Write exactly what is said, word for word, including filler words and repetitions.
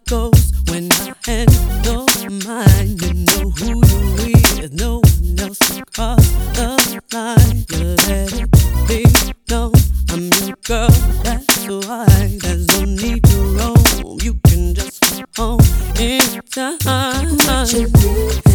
goes when I handle mine. You know who you're with, no one else can cross the line. You let it be known I'm your girl, that's why there's no need to roam. You can just go home anytime.